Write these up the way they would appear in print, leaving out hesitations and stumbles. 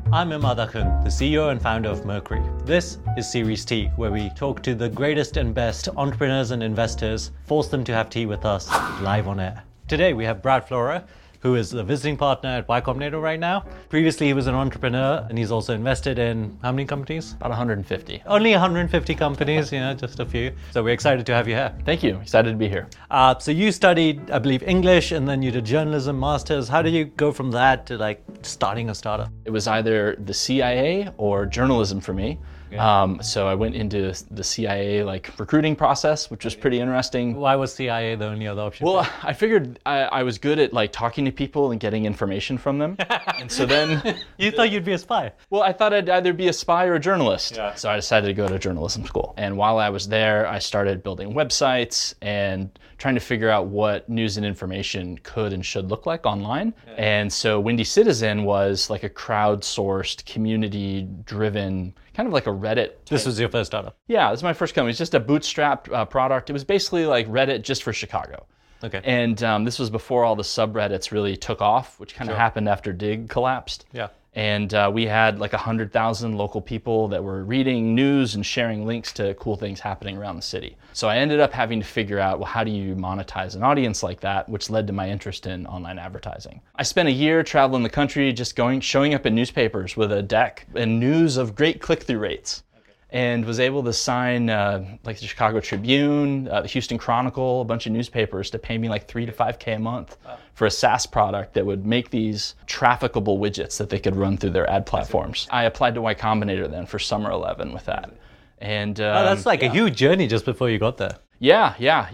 I'm Imad Akhan, the CEO and founder of Mercury. This is Series T, where we talk to the greatest and best entrepreneurs and investors, force them to have tea with us live on air. Today we have Brad Flora, who is the visiting partner at Y Combinator right now. Previously, he was an entrepreneur, and he's also invested in how many companies? About 150. Only 150 companies, just a few. So we're excited to have you here. Thank you. Excited to be here. So you studied, I believe, English, and then you did journalism masters. How did you go from that to starting a startup? It was either the CIA or journalism for me. So I went into the CIA recruiting process, which was pretty interesting. Why was CIA the only other option? Well, I figured I was good at talking to people and getting information from them. And so then... You thought you'd be a spy? Well, I thought I'd either be a spy or a journalist. Yeah. So I decided to go to journalism school. And while I was there, I started building websites and trying to figure out what news and information could and should look like online. Yeah. And so Windy Citizen was like a crowdsourced, community-driven, kind of like a Reddit type. This was your first startup? Yeah, this was my first company. It's just a bootstrapped product. It was basically like Reddit just for Chicago. Okay. And this was before all the subreddits really took off, which kind of happened after Dig collapsed. Yeah. And we had 100,000 local people that were reading news and sharing links to cool things happening around the city. So I ended up having to figure out, well, how do you monetize an audience like that, which led to my interest in online advertising. I spent a year traveling the country, just showing up in newspapers with a deck and news of great click-through rates. And was able to sign the Chicago Tribune, the Houston Chronicle, a bunch of newspapers to pay me $3,000 to $5,000 a month for a SaaS product that would make these trafficable widgets that they could run through their ad platforms. I applied to Y Combinator then for Summer 11 with that. And that's a huge journey just before you got there. Yeah.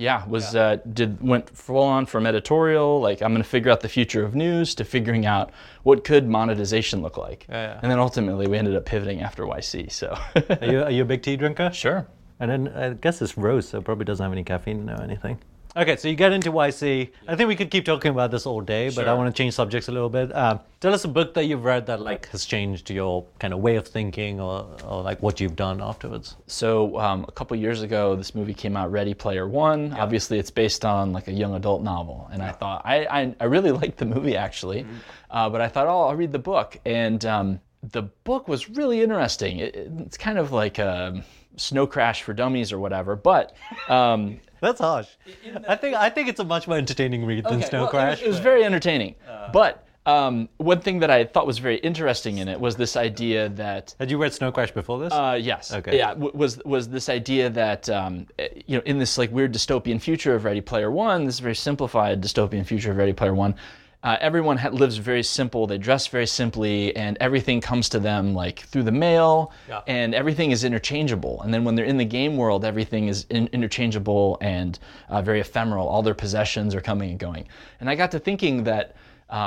Went full on from editorial, I'm going to figure out the future of news, to figuring out what could monetization look like. Yeah. And then ultimately we ended up pivoting after YC. So Are you a big tea drinker? Sure. And then I guess it's roast, so it probably doesn't have any caffeine or anything. Okay, so you get into YC. I think we could keep talking about this all day, but I want to change subjects a little bit. Tell us a book that you've read that has changed your kind of way of thinking or what you've done afterwards. So a couple years ago, this movie came out, Ready Player One. Yeah. Obviously, it's based on a young adult novel, and I thought I really liked the movie actually, but I thought, I'll read the book, and the book was really interesting. It's kind of like a Snow Crash for dummies or whatever, but. That's harsh. I think it's a much more entertaining read than Snow Crash. It was very entertaining. But one thing that I thought was very interesting in it was this idea that... Had you read Snow Crash before this? Yes. Okay. Yeah, was this idea that, in this weird dystopian future of Ready Player One, this very simplified dystopian future of Ready Player One, everyone lives very simple, they dress very simply, and everything comes to them through the mail, and everything is interchangeable. And then when they're in the game world, everything is interchangeable and very ephemeral. All their possessions are coming and going. And I got to thinking that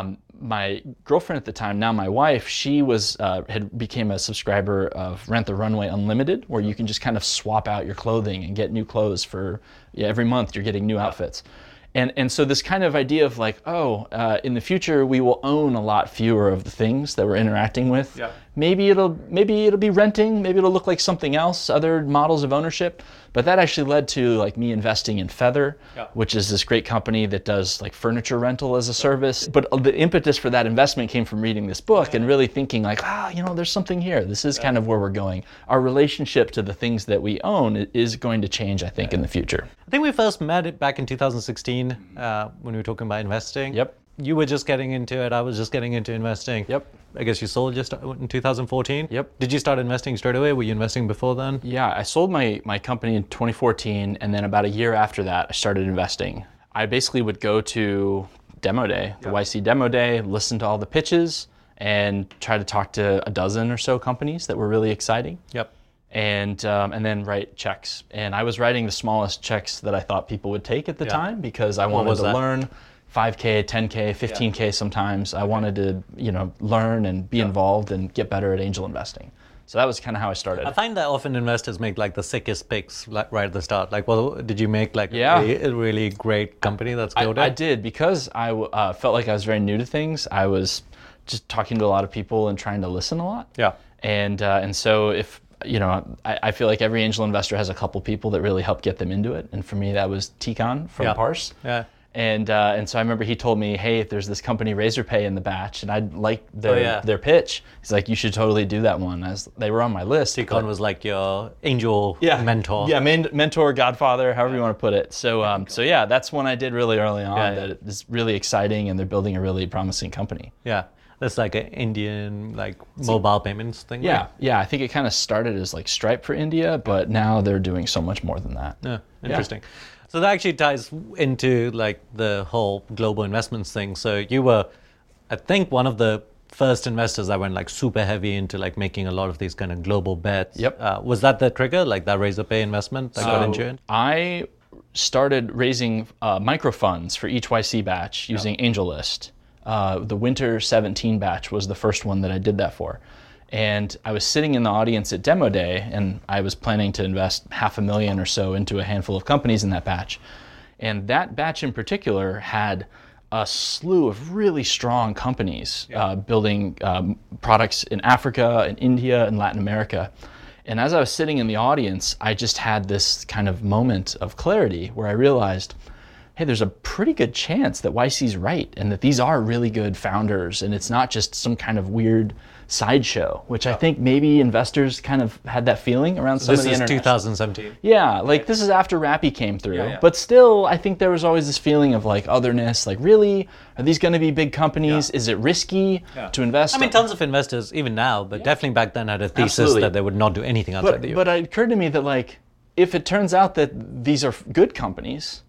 my girlfriend at the time, now my wife, she became a subscriber of Rent the Runway Unlimited, where you can just kind of swap out your clothing and get new clothes for every month you're getting new outfits. And so this kind of idea of in the future we will own a lot fewer of the things that we're interacting with. Yeah. Maybe it'll be renting, maybe it'll look like something else, other models of ownership. But that actually led to me investing in Feather, which is this great company that does furniture rental as a service. But the impetus for that investment came from reading this book and really thinking there's something here. This is kind of where we're going. Our relationship to the things that we own is going to change, I think, in the future. I think we first met back in 2016 when we were talking about investing. Yep. You were just getting into it. I was just getting into investing. Yep. I guess you sold just in 2014? Yep. Did you start investing straight away? Were you investing before then? Yeah, I sold my company in 2014, and then about a year after that, I started investing. I basically would go to Demo Day, the YC Demo Day, listen to all the pitches, and try to talk to a dozen or so companies that were really exciting. Yep. And then write checks. And I was writing the smallest checks that I thought people would take at the time because I wanted to learn. 5K, 10K, 15K sometimes. I wanted to, learn and be involved and get better at angel investing. So that was kind of how I started. I find that often investors make the sickest picks right at the start. Did you make a really great company that's killed it? I did, because I felt like I was very new to things. I was just talking to a lot of people and trying to listen a lot. Yeah. And so if I feel like every angel investor has a couple people that really help get them into it. And for me, that was Tikon from Parse. Yeah. And so I remember he told me, hey, if there's this company Razorpay in the batch, and I'd like their pitch. He's like, you should totally do that one. As they were on my list. Tikon was like your angel mentor. Yeah, mentor, godfather, however you want to put it. So so yeah, that's one I did really early on. That is really exciting, and they're building a really promising company. Yeah. That's like an Indian mobile payments thing. Yeah, right? yeah. I think it kind of started as like Stripe for India, but now they're doing so much more than that. Yeah, interesting. So that actually ties into like the whole global investments thing. So you were, I think, one of the first investors that went like super heavy into like making a lot of these kind of global bets. Yep. Was that the trigger, like that Razorpay investment that got into it? I started raising micro funds for each YC batch using AngelList. The Winter 17 batch was the first one that I did that for. And I was sitting in the audience at Demo Day, and I was planning to invest $500,000 or so into a handful of companies in that batch. And that batch in particular had a slew of really strong companies building products in Africa, in India, and Latin America. And as I was sitting in the audience, I just had this kind of moment of clarity where I realized, hey, there's a pretty good chance that YC's right and that these are really good founders, and it's not just some kind of weird sideshow, which I think maybe investors kind of had that feeling around some of the This is 2017. Yeah, like this is after Rappi came through. Yeah. But still, I think there was always this feeling of like otherness, like really? Are these going to be big companies? Is it risky to invest? I mean, tons of investors, even now, but definitely back then had a thesis that they would not do anything outside the US. But it occurred to me that like, if it turns out that these are good companies,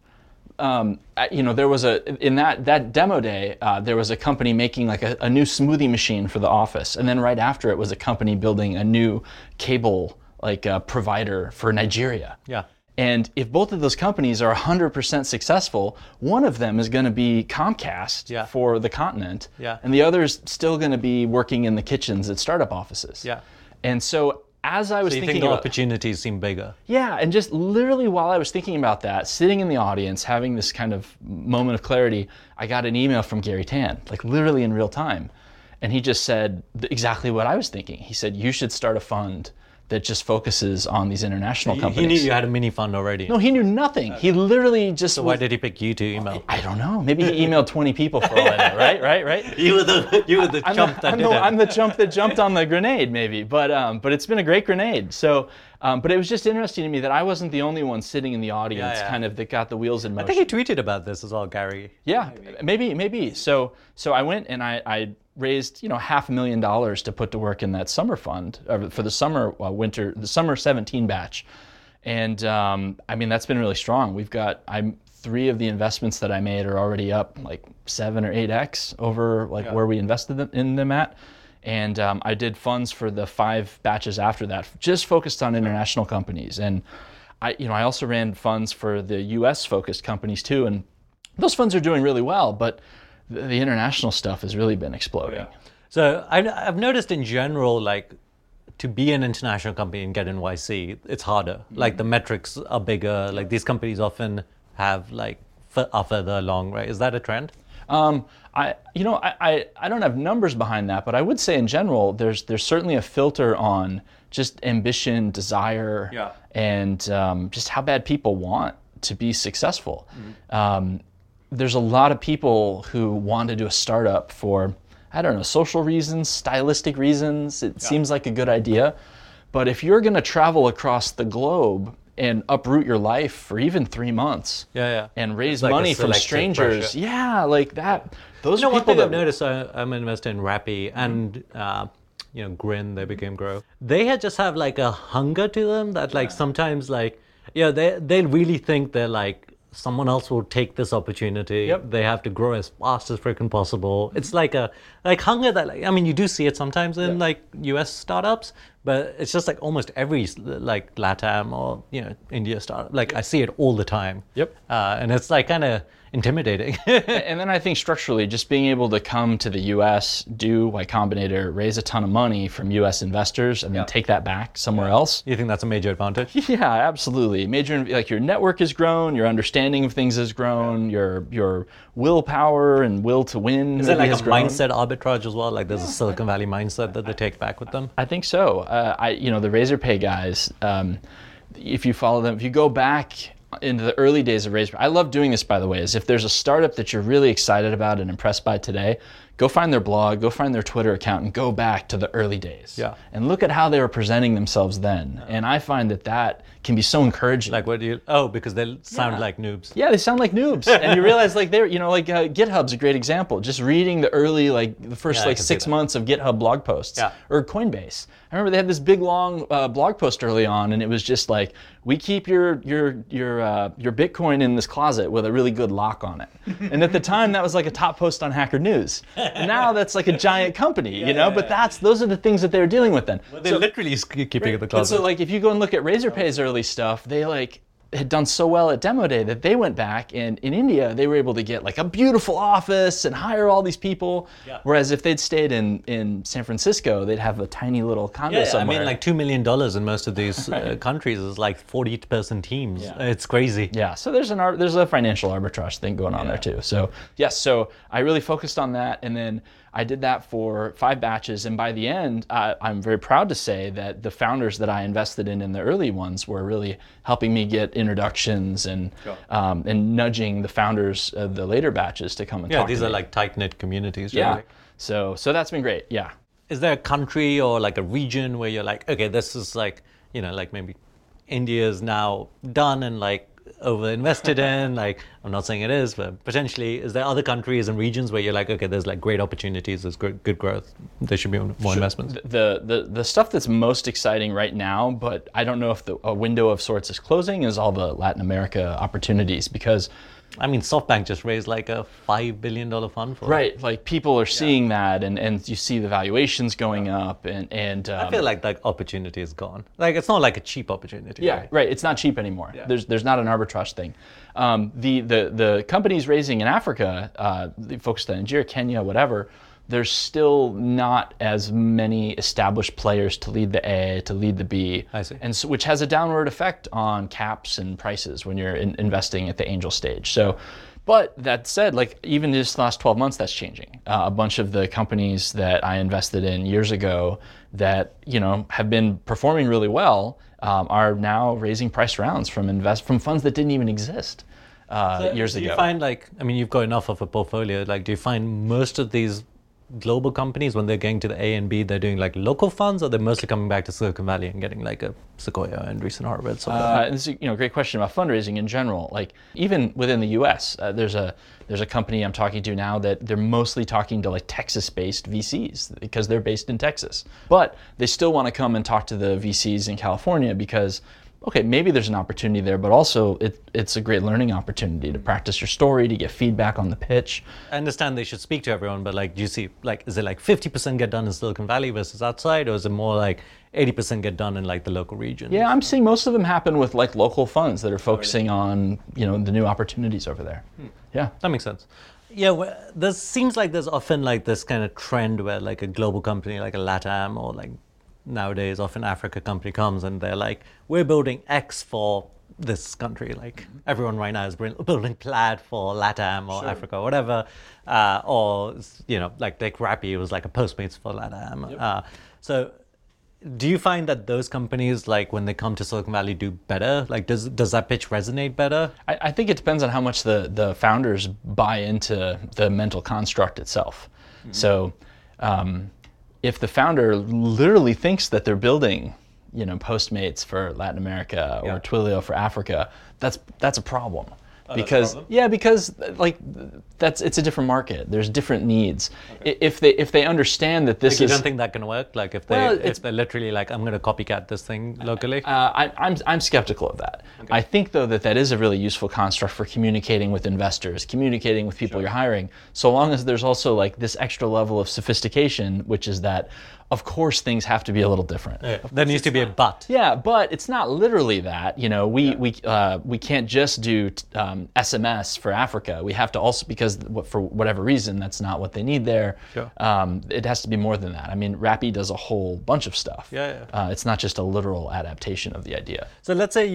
there was in that demo day, there was a company making like a new smoothie machine for the office, and then right after it was a company building a new cable provider for Nigeria. Yeah. And if both of those companies are 100% successful, one of them is going to be Comcast for the continent, and the other is still going to be working in the kitchens at startup offices. Yeah. And so as I was So you thinking think the about opportunities seem bigger? Yeah, and just literally while I was thinking about that, sitting in the audience, having this kind of moment of clarity, I got an email from Gary Tan, like literally in real time. And he just said exactly what I was thinking. He said, you should start a fund that just focuses on these international companies. He knew you had a mini fund already. No, he knew nothing. He literally just... So why did he pick you to email? I don't know. Maybe he emailed 20 people for all I know, right? You were the chump that did it. I'm the chump that jumped on the grenade, maybe. But it's been a great grenade. So, but it was just interesting to me that I wasn't the only one sitting in the audience kind of that got the wheels in motion. I think he tweeted about this as well, Gary. Yeah, maybe. So I went and I raised $500,000 to put to work in that summer fund for the summer 17 batch, and I mean that's been really strong. I'm 3 of the investments that I made are already up like 7 or 8x over where we invested in them at, and I did funds for the 5 batches after that, just focused on international companies, and I also ran funds for the U.S. focused companies too, and those funds are doing really well, but the international stuff has really been exploding. So I've noticed in general, like to be an international company and get in YC, it's harder. Like the metrics are bigger. Like these companies often have are further along, right? Is that a trend? I don't have numbers behind that, but I would say in general, there's certainly a filter on just ambition, desire, and just how bad people want to be successful. There's a lot of people who want to do a startup for, I don't know, social reasons, stylistic reasons. It seems like a good idea. But if you're going to travel across the globe and uproot your life for even 3 months and raise money from strangers, like that, those are people one thing that... I've noticed, I'm an investor in Rappi and Grin, they became Grow. They just have like a hunger to them that sometimes they really think they're like, someone else will take this opportunity. They have to grow as fast as freaking possible. It's like a hunger that you do see it sometimes in US startups, but it's just like almost every LATAM or India startup. I see it all the time. And it's kind of intimidating. And then I think structurally, just being able to come to the US, do Y Combinator, raise a ton of money from US investors, and then take that back somewhere else. You think that's a major advantage? Yeah, absolutely. Your network has grown, your understanding of things has grown, your willpower and will to win. Is it like a mindset arbitrage as well? Like there's a Silicon Valley mindset that they take back with them? I think so. The Razorpay guys, if you follow them, if you go back into the early days of Raise. I love doing this, by the way, is if there's a startup that you're really excited about and impressed by today, go find their blog, go find their Twitter account, and go back to the early days. Yeah. And look at how they were presenting themselves then. And I find that can be so encouraging. Like what do you? Oh, because they sound like noobs. Yeah, they sound like noobs, and you realize like they're, GitHub's a great example. Just reading the early, the first 6 months of GitHub blog posts, or Coinbase. I remember they had this big long blog post early on, and it was just like, we keep your Bitcoin in this closet with a really good lock on it. And at the time, that was like a top post on Hacker News. And now that's like a giant company, But those are the things that they were dealing with then. Well, they're literally keeping it in the closet. So like if you go and look at Razorpay's early stuff, they had done so well at Demo Day that they went back, and in India they were able to get like a beautiful office and hire all these people. Yeah. Whereas if they'd stayed in San Francisco, they'd have a tiny little condo somewhere. I mean, like $2 million in most of these countries is like 40-person teams. Yeah. It's crazy. Yeah. So there's a financial arbitrage thing going on there too. So yes, so I really focused on that, and then I did that for 5 batches, and by the end, I'm very proud to say that the founders that I invested in the early ones were really helping me get introductions and nudging the founders of the later batches to come and talk to me. Yeah, these are like tight-knit communities. Yeah, really. so that's been great, yeah. Is there a country or like a region where you're like, okay, this is like, like maybe India is now done and like over-invested in, like, I'm not saying it is, but potentially, is there other countries and regions where you're like, okay, there's like great opportunities, there's good growth, there should be more investments? The stuff that's most exciting right now, but I don't know if a window of sorts is closing, is all the Latin America opportunities, because I mean, SoftBank just raised like a $5 billion fund for it. Right, like people are seeing that, and you see the valuations going up, and I feel like that opportunity is gone. Like, it's not like a cheap opportunity. Yeah, right. It's not cheap anymore. Yeah. There's not an arbitrage thing. The companies raising in Africa, they focused on Nigeria, Kenya, whatever. There's still not as many established players to lead the A, to lead the B. I see. And so, which has a downward effect on caps and prices when you're investing at the angel stage. So, but that said, like even this last 12 months, that's changing. A bunch of the companies that I invested in years ago that have been performing really well are now raising price rounds from funds that didn't even exist years ago. Do you find you've got enough of a portfolio. Like, do you find most of these global companies, when they're going to the A and B, they're doing like local funds, or they're mostly coming back to Silicon Valley and getting like a Sequoia and Andreessen Horowitz? This is a great question about fundraising in general. Like even within the U.S., there's a company I'm talking to now that they're mostly talking to like Texas-based VCs because they're based in Texas, but they still want to come and talk to the VCs in California because, okay, maybe there's an opportunity there, but also it's a great learning opportunity to practice your story, to get feedback on the pitch. I understand they should speak to everyone, but like, do you see, like, is it like 50% get done in Silicon Valley versus outside, or is it more like 80% get done in like the local region? Yeah, I'm seeing most of them happen with like local funds that are focusing on, the new opportunities over there. Yeah. That makes sense. Yeah, there seems like there's often like this kind of trend where like a global company like a LATAM or like nowadays often Africa company comes and they're like, we're building X for this country. Like everyone right now is building Plaid for LATAM or Africa or whatever. Or, like Rappi was like a Postmates for LATAM. Yep. So do you find that those companies, like when they come to Silicon Valley, do better? Like does that pitch resonate better? I think it depends on how much the founders buy into the mental construct itself. Mm-hmm. So, if the founder literally thinks that they're building, Postmates for Latin America or Twilio for Africa, that's a problem. Because it's a different market. There's different needs. Okay. If they understand that this is, you don't think that can work? Like if they're literally like, I'm going to copycat this thing locally. I'm skeptical of that. Okay. I think though that is a really useful construct for communicating with investors, communicating with people you're hiring. So long as there's also like this extra level of sophistication, which is that, of course, things have to be a little different. Yeah. There needs to be a but. Yeah, but it's not literally that. We can't just do SMS for Africa. We have to also, because for whatever reason, that's not what they need there. Sure. It has to be more than that. I mean, Rappi does a whole bunch of stuff. Yeah. It's not just a literal adaptation of the idea. So let's say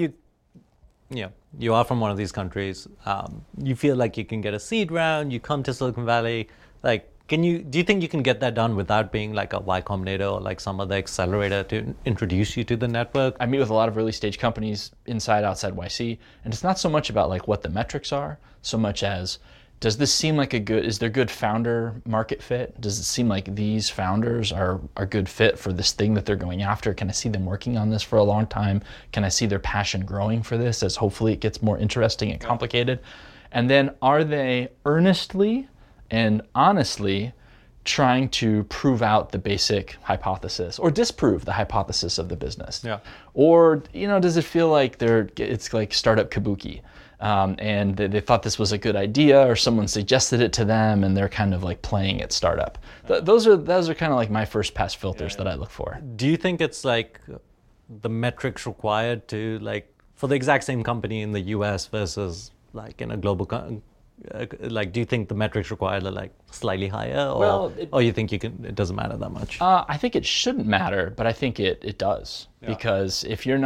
you are from one of these countries. You feel like you can get a seed round. You come to Silicon Valley. Like, Do you think you can get that done without being like a Y Combinator or like some other accelerator to introduce you to the network? I meet with a lot of early stage companies inside, outside YC, and it's not so much about like what the metrics are, so much as does this seem like is there good founder market fit? Does it seem like these founders are good fit for this thing that they're going after? Can I see them working on this for a long time? Can I see their passion growing for this as hopefully it gets more interesting and complicated? And then are they earnestly and honestly trying to prove out the basic hypothesis or disprove the hypothesis of the business? Yeah. Or, does it feel like it's like startup kabuki? And they thought this was a good idea, or someone suggested it to them, and they're kind of like playing it startup. Those are kind of like my first pass filters that I look for. Do you think it's like the metrics required to like for the exact same company in the US versus like in a global like, do you think the metrics required are like slightly higher, or you think it doesn't matter that much? I think it shouldn't matter, but I think it does. Because if you're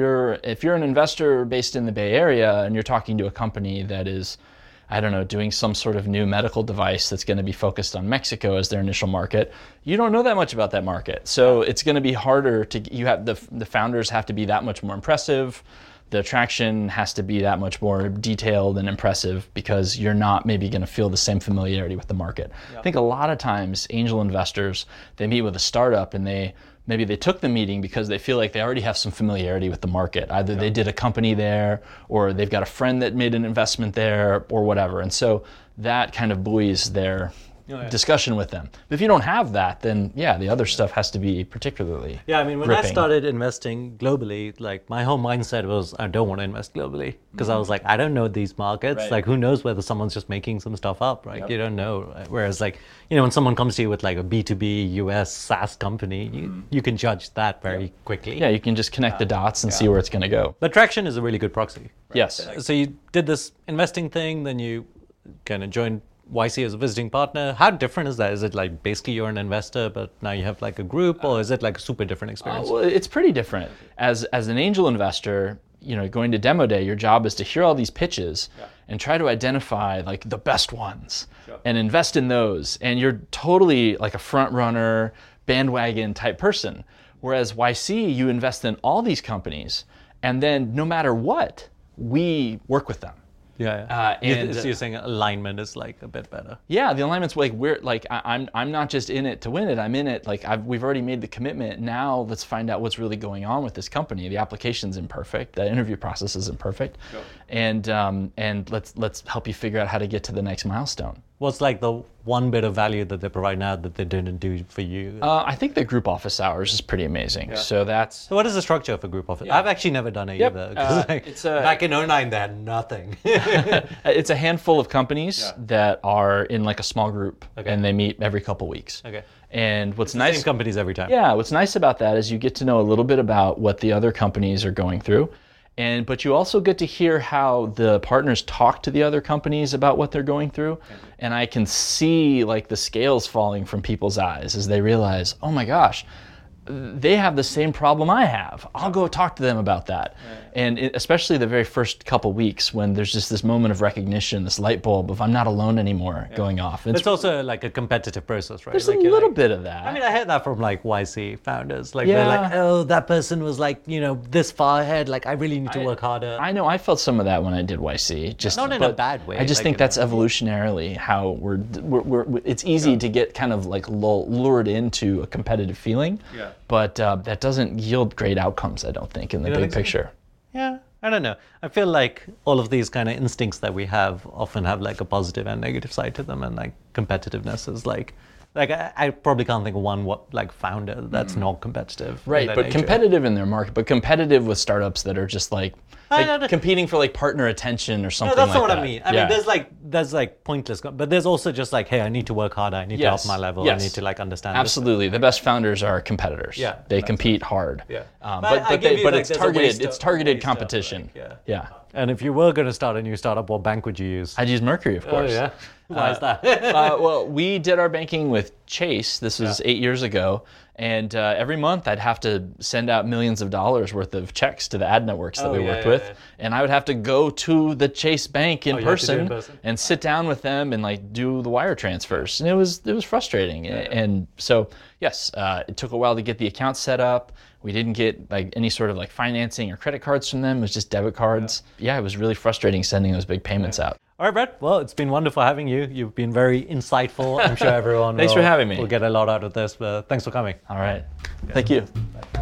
an investor based in the Bay Area and you're talking to a company that is, I don't know, doing some sort of new medical device that's going to be focused on Mexico as their initial market, you don't know that much about that market. So it's going to be harder you have the founders have to be that much more impressive. The attraction has to be that much more detailed and impressive because you're not maybe going to feel the same familiarity with the market. Yep. I think a lot of times angel investors, they meet with a startup and maybe they took the meeting because they feel like they already have some familiarity with the market. Either they did a company there, or they've got a friend that made an investment there, or whatever. And so that kind of buoys their discussion with them. But if you don't have that, then the other stuff has to be particularly when gripping. I started investing globally, like my whole mindset was I don't want to invest globally because I was like, I don't know these markets. Right. Like who knows whether someone's just making some stuff up, right? Yep. You don't know. Whereas like, when someone comes to you with like a B2B US SaaS company, you can judge that very quickly. Yeah, you can just connect the dots and see where it's going to go. But Traction is a really good proxy. Right? Yes. So you did this investing thing, then you kind of joined YC as a visiting partner. How different is that? Is it like basically you're an investor, but now you have like a group, or is it like a super different experience? Well, it's pretty different. As an angel investor, going to demo day, your job is to hear all these pitches and try to identify like the best ones and invest in those. And you're totally like a front runner, bandwagon type person. Whereas YC, you invest in all these companies, and then no matter what, we work with them. And so you're saying alignment is like a bit better. Yeah, the alignment's like I'm not just in it to win it. I'm in it like we've already made the commitment. Now let's find out what's really going on with this company. The application's imperfect. The interview process is imperfect, and let's help you figure out how to get to the next milestone. What's like the one bit of value that they provide now that they didn't do for you? I think the group office hours is pretty amazing. Yeah. So what is the structure for group office? I've actually never done it either. Back in 2009, they had nothing. It's a handful of companies that are in like a small group, and they meet every couple weeks. Okay. And what's it's nice, the same companies every time. Yeah, what's nice about that is you get to know a little bit about what the other companies are going through. But you also get to hear how the partners talk to the other companies about what they're going through. And I can see like the scales falling from people's eyes as they realize, oh my gosh, they have the same problem I have. I'll go talk to them about that. Right. And especially the very first couple weeks when there's just this moment of recognition, this light bulb of I'm not alone anymore going off. It's also like a competitive process, right? There's a little bit of that. I mean, I heard that from like YC founders. Like they're like, oh, that person was like, this far ahead. Like I really need to work harder. I know. I felt some of that when I did YC. Just not in a bad way. I just think that's evolutionarily how we're it's easy to get kind of like lured into a competitive feeling. Yeah. But that doesn't yield great outcomes, I don't think, in the big picture. Yeah, I don't know. I feel like all of these kind of instincts that we have often have like a positive and negative side to them, and like competitiveness is like I probably can't think of one founder that's not competitive. Right, but nature. Competitive in their market, but competitive with startups that are just like competing for like partner attention or something like that. No, that's not what I mean. I mean, there's like pointless, but there's also just like, hey, I need to work harder. I need to up my level. I need to like understand. Absolutely, the best founders are competitors. Yeah, they compete hard. Yeah, but it's targeted. It's targeted competition. Yeah. And if you were going to start a new startup, what bank would you use? I'd use Mercury, of course. Oh, yeah? Why is that? Well, we did our banking with Chase. This was 8 years ago. And every month I'd have to send out millions of dollars worth of checks to the ad networks that we worked with. And I would have to go to the Chase Bank in person and sit down with them and like do the wire transfers. And it was frustrating. And so, yes, it took a while to get the account set up. We didn't get like any sort of like financing or credit cards from them. It was just debit cards. Yeah, it was really frustrating sending those big payments out. All right, Brett. Well, it's been wonderful having you. You've been very insightful. I'm sure everyone Thanks for having me. will get a lot out of this, but thanks for coming. All right. Thank you. Bye.